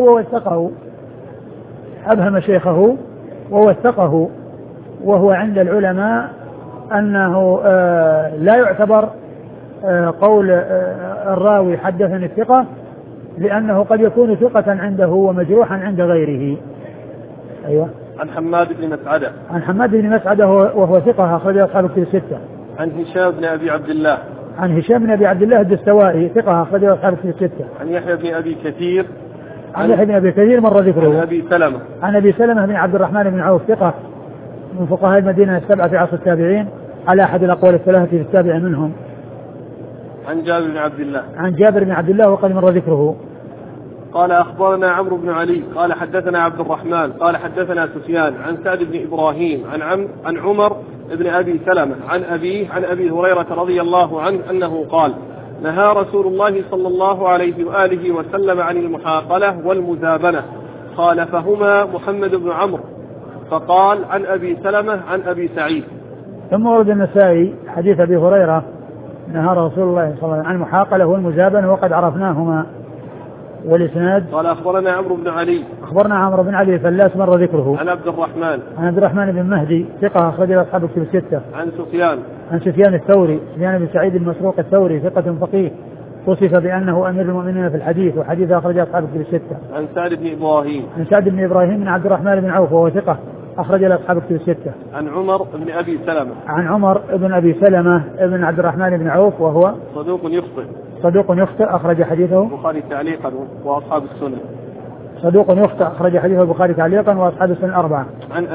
شيخه ووثقه، وهو عند العلماء أنه لا يعتبر قول الراوي حدثني الثقة، لأنه قد يكون ثقة عنده ومجروحا عند غيره. أيوة. عن حماد بن مسعدة وهو ثقة أخرج أصحاب الكتب الستة. عن هشام بن أبي عبد الله الدستوائي ثقة أخرج أصحاب الكتب الستة. عن يحيى بن أبي كثير مر ذكره. عن أبي سلمة بن عبد الرحمن بن عوف ثقة من فقهاء المدينة السبعة في عصر التابعين على أحد الأقوال الثلاثة في السابع منهم. عن جابر بن عبد الله وقد مر ذكره. قال أخبرنا عمرو بن علي قال حدثنا عبد الرحمن قال حدثنا سفيان عن سعد بن إبراهيم عن عمر بن أبي سلمة عن أبيه عن أبي هريرة رضي الله عنه أنه قال نهى رسول الله صلى الله عليه وآله وسلم عن المحاقلة والمزابنة خالفهما محمد بن عمرو فقال عن أبي سلمة عن أبي سعيد. ثم ورد النسائي حديث أبي هريرة نهى رسول الله صلى الله عليه وسلم عن المحاقلة والمزابنة وقد عرفناهما. والإسناد قال أخبرنا عمرو بن علي أخبرنا عمرو بن علي فلاس مر ذكره عن عبد الرحمن بن مهدي ثقة أخرج له أصحاب الكتب الستة. عن سفيان الثوري سفيان بن سعيد المسروق الثوري ثقة فقيه وصف بأنه أمير المؤمنين في الحديث وحديث أخرج أصحاب الكتب الستة. عن سعد بن إبراهيم من عبد الرحمن بن عوف وهو ثقة أخرج له أصحاب الكتب الستة. عن عمر بن أبي سلمة ابن عبد الرحمن بن عوف وهو صدوق يخطئ أخرج حديثه البخاري تعليقا وأصحاب السنن. صدوق يخطئ أخرج حديثه البخاري تعليقا وأصحاب السنن الأربعة.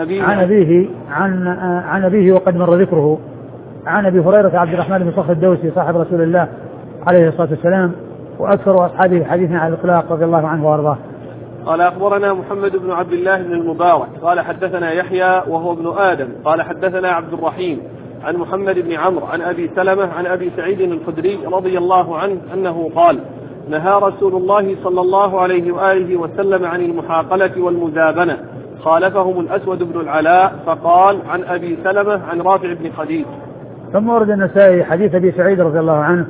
عن أبيه وقد مر ذكره عن أبي هريرة عبد الرحمن بن صخر الدوسي صاحب رسول الله عليه الصلاة والسلام وأكثر أصحابه حديثا على الإطلاق رضي الله عنه وأرضاه. قال أخبرنا محمد بن عبد الله بن المبارك قال حدثنا يحيى وهو ابن آدم قال حدثنا عبد الرحيم عن محمد بن عمرو عن أبي سلمة عن أبي سعيد الخدري رضي الله عنه أنه قال نهى رسول الله صلى الله عليه وآله وسلم عن المحاقلة والمزابنة خالفهم الأسود بن العلاء فقال عن أبي سلمة عن رافع بن خديج. ثم ورد النسائي حديث أبي سعيد رضي الله عنه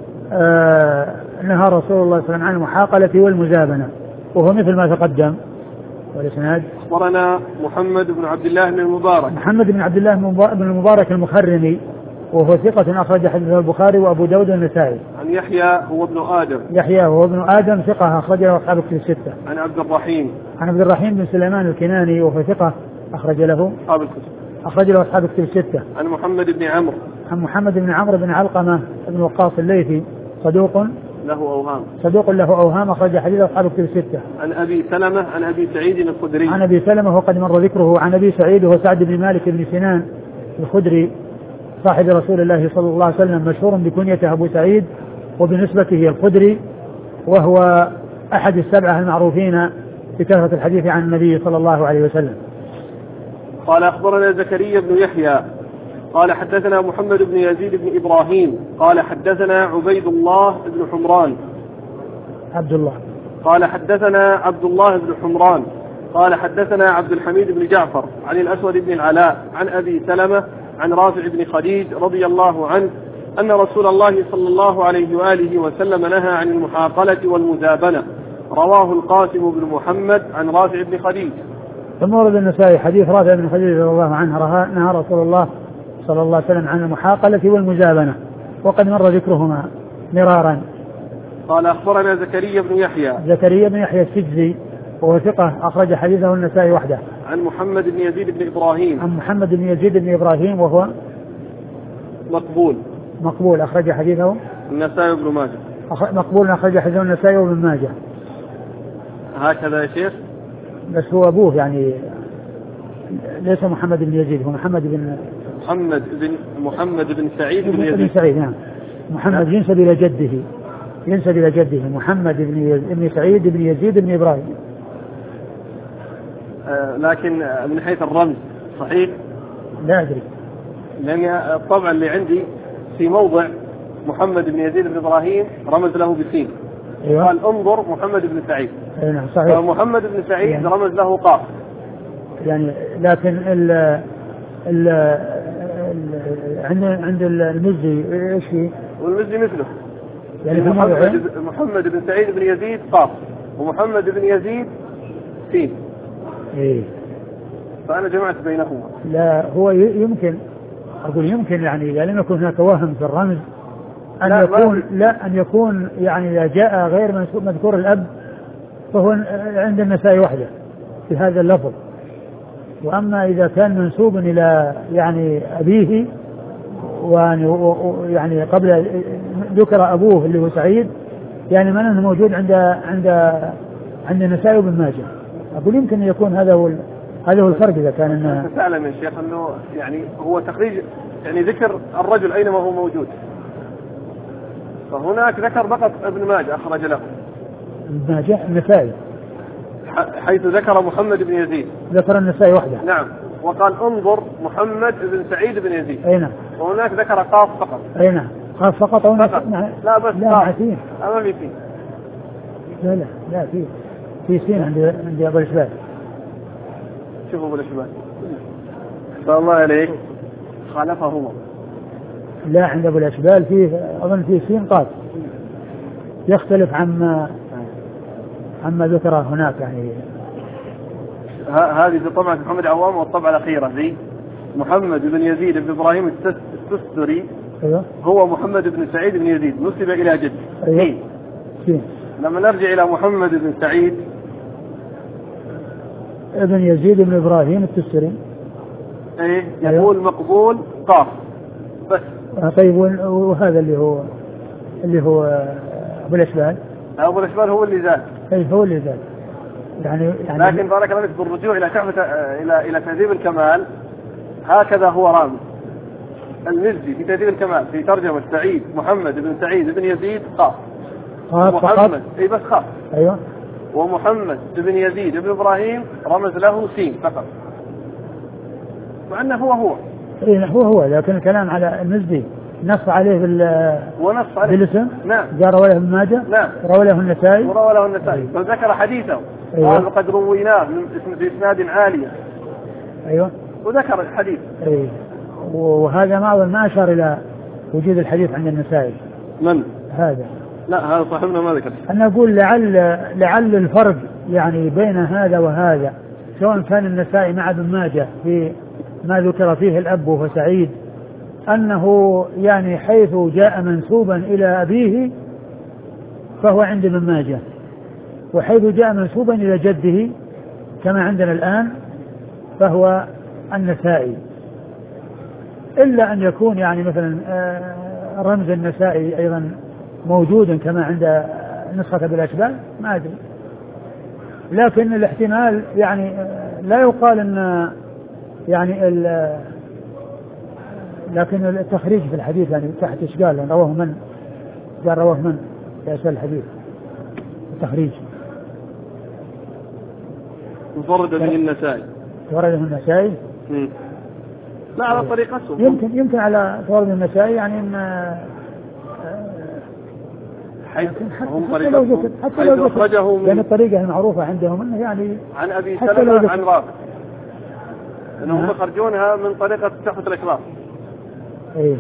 نهى رسول الله صلى الله عليه وسلم عن المحاقلة والمزابنة وهو مثل ما تقدم. والإسناد أخبرنا محمد بن عبد الله بن المبارك المخرمي وهو ثقة أخرج حديثه البخاري وأبو داود والنسائي. عن يحيى هو ابن آدم ثقة أخرج له أصحاب الكتب الستة. عن عبد الرحيم بن سليمان الكناني وهو ثقة أخرج له أصحاب الكتب الستة. عن محمد بن عمرو بن علقمة بن وقاص الليثي صدوق له أوهام أخرج حديث أصحاب الكتب الستة. عن أبي سلمة عن أبي سلمة وقد مر ذكره عن أبي سعيد وهو سعد بن مالك بن سنان الخدري صاحب رسول الله صلى الله عليه وسلم مشهور بكنيته أبو سعيد وبنسبته الخدري وهو أحد السبعة المعروفين بكثرة الحديث عن النبي صلى الله عليه وسلم. قال أخبرنا زكريا بن يحيى قال حدثنا محمد بن يزيد بن إبراهيم قال حدثنا عبيد الله بن حمران قال حدثنا عبد الله بن حمران قال حدثنا عبد الحميد بن جعفر عن الأسود بن العلاء عن أبي سلمة عن رافع بن خديج رضي الله عنه أن رسول الله صلى الله عليه وآله وسلم نهى عن المحاقلة والمزابنة رواه القاسم بن محمد عن رافع بن خديج. ثم ورد النسائي حديث رافع بن خديج رضي الله عنه نهى رسول الله صلى الله عليه وسلم عن المحاقلة والمزابنة وقد مر ذكرهما مرارا. قال أخبرنا زكريا بن يحيى السجزي وهو ثقة أخرج حديثه النسائي وحده. عن محمد بن يزيد بن إبراهيم وهو مقبول أخرج حديثه النسائي وابن ماجه. مقبول أخرج حديثه النسائي وابن ماجه. هكذا يا شيخ بس هو أبوه يعني ليس محمد بن يزيد هو محمد بن سعيد بن يزيد. بن سعيد نعم. محمد ينسب إلى جده محمد بن سعيد بن يزيد بن إبراهيم. لكن من حيث الرمز صحيح لا أدري لأن الطبع اللي عندي في موضع محمد بن يزيد بن إبراهيم رمز له بسين. أيوة. قال انظر محمد بن سعيد. نعم صحيح. محمد بن سعيد يعني رمز له قاف يعني لكن عند المزي ايش فيه؟ والمزي مثله يعني محمد بن سعيد بن يزيد قاف ومحمد بن يزيد سين. ايه فأنا جمعت بينهما. لا هو يمكن يعني لم يكن هناك وهم في الرمز أن يكون يعني إذا جاء غير مذكور الأب فهو عند النسائي وحده في هذا اللفظ. وأما إذا كان منسوب إلى يعني أبيه يعني قبل ذكر أبوه اللي هو سعيد يعني من أنه موجود عند النسائي وابن ماجه. أقول يمكن يكون هذا هو الفرق إذا كان إنه تعلم يا شيخ أنه يعني هو تخريج يعني ذكر الرجل أينما هو موجود. فهناك ذكر فقط ابن ماجه أخرج له ابن ماجه النسائي حيث ذكر محمد بن يزيد، ذكر النسائي وحده. نعم، وقال انظر محمد بن سعيد بن يزيد. أي نعم. وهناك ذكر قاف فقط. أي نعم، قاف فقط. فقط. لا بس لا مع سين. ما في سين. لا في سين عند أبو الإشبال. شوفوا أبو الإشبال صلى الله عليك خالفهما. لا عند أبو الإشبال فيه أظن فيه سين قاف، يختلف عما ذكر هناك يعني. هذه طبعا محمد عوام، والطبعة الأخيرة ذي محمد بن يزيد بن إبراهيم التستري. أيوه. هو محمد بن سعيد بن يزيد نسب إلى جد. أيوه. لما نرجع إلى محمد بن سعيد ابن يزيد بن إبراهيم التستري، أيه يقول أيوه. مقبول قاف بس. طيب، وهذا اللي هو أبو الإشبال. أبو الإشبال هو اللي زاد. أي هو اللي زاد يعني لكن بارك الله فيك بالرجوع إلى إلى تهذيب الكمال، هكذا هو رامي المزي في تهذيب الكمال في ترجمة سعيد محمد بن سعيد بن يزيد قاف. محمد اي بس خاف. ايوه. ومحمد بن يزيد بن ابراهيم رمز له سين فقط، مع انه هو هو لكن الكلام على المزي نص عليه بالاسم. نعم. قال رواه ابن ماجه. نعم. رواه له النسائي. فذكر حديثه. أيوة. قال وقد رويناه بإسناد عالية. ايوه. وذكر الحديث. ايوه. وهذا ما اشار الى وجود الحديث عند النسائي. من هذا؟ لا هذا صاحبنا ما ذكر. أنا أقول لعل الفرق يعني بين هذا وهذا، سواء كان النسائي مع ابن ماجه في ما ذكر فيه الأب وهو سعيد، أنه يعني حيث جاء منسوبا إلى أبيه فهو عند ابن ماجه، وحيث جاء منسوبا إلى جده كما عندنا الآن فهو النسائي، إلا أن يكون يعني مثلا رمز النسائي أيضا موجودا كما عند نسخة بالأشبال، ما أدري، لكن الاحتمال يعني لا يقال أن يعني لكن التخريج في الحديث يعني تحت إشكال، رواه من؟ قال رواه من في أسفل الحديث التخريج؟ مفرد به النسائي. مفرد به النسائي. لا على طريقته. يمكن على مفرد النسائي يعني ان حتى لو أخرجه من يعني الطريقة المعروفة عندهم انه يعني عن ابي سلمة عن رافع، انهم يخرجونها من طريقة تحت الاشراف. ايه.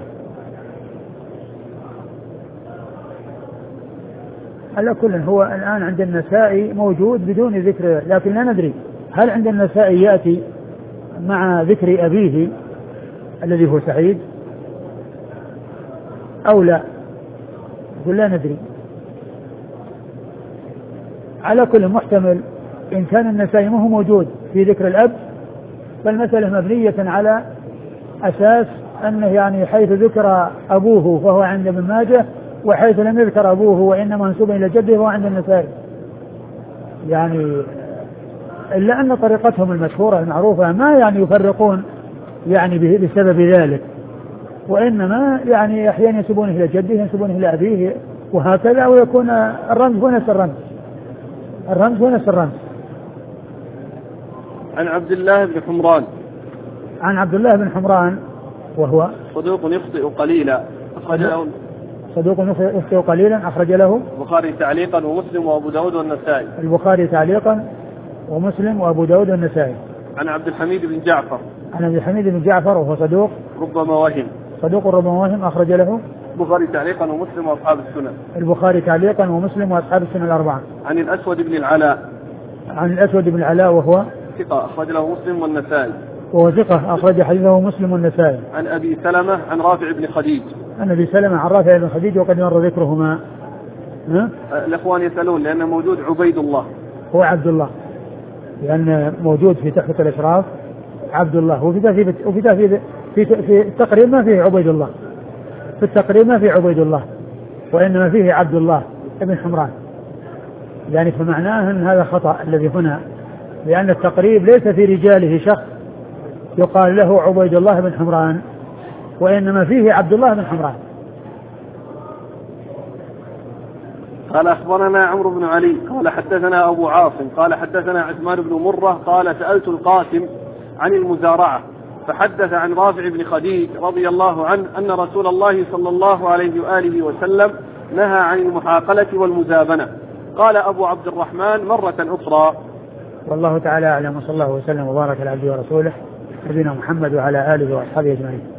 على كل هو الآن عند النسائي موجود بدون ذكر، لكن لا ندري هل عند النسائي يأتي مع ذكر أبيه الذي هو سعيد أو لا، يقول لا ندري. على كل محتمل إن كان النسائي ما هو موجود في ذكر الأب فالمسألة مبنية على أساس أنه يعني حيث ذكر أبوه فهو عند ابن ماجه، وحيث لم يذكر أبوه وإنما منسوب إلى جده فهو عند النسائي، يعني إلا أن طريقتهم المشهورة المعروفة ما يعني يفرقون يعني بسبب ذلك، وإنما يعني أحيانا ينسبونه إلى جده ينسبونه إلى أبيه وهكذا، ويكون الرمز هو نفس الرمز. عن عبد الله بن حمران. عن عبد الله بن حمران وهو صدوق يخطئ قليلا أخرج له. صدوق يخطئ قليلا أخرج له البخاري تعليقا ومسلم وأبو داود والنسائي. البخاري تعليقا ومسلم وأبو داود والنسائي. عن عبد الحميد بن جعفر. عن عبد الحميد بن جعفر وهو صدوق ربما وهم. صدوق ربما وهم أخرج له البخاري تعليقا ومسلم وأصحاب السنن. البخاري تعليقا ومسلم وأصحاب السنن الأربعة. عن الأسود بن العلاء. عن الأسود بن العلاء وهو ثقة أخرج له مسلم والنسائي. وهو ثقة أخرج حديثه مسلم والنسائي. عن أبي سلمة عن رافع بن خديج. عن أبي سلمة عن رافع بن خديج وقد مر ذكرهما. الأخوان يسألون لأن موجود عبيد الله. هو عبد الله، لأن موجود في تحفة الأشراف عبد الله، وفي التقريب ما فيه عبيد الله، في التقريب ما فيه عبيد الله وإنما فيه عبد الله ابن حمران، يعني فمعناه أن هذا خطأ الذي هنا، لأن التقريب ليس في رجاله شخص يقال له عبيد الله بن حمران وإنما فيه عبد الله بن حمران. قال أخبرنا عمرو بن علي قال حدثنا أبو عاصم قال حدثنا عثمان بن مرة قال سألت القاسم عن المزارعة فحدث عن رافع بن خديج رضي الله عنه أن رسول الله صلى الله عليه وآله وسلم نهى عن المحاقلة والمزابنة. قال أبو عبد الرحمن مرة أخرى. والله تعالى أعلم، وصلى الله وسلم وبارك على عبده ورسوله نبينا محمد وعلى آله وأصحابه أجمعين.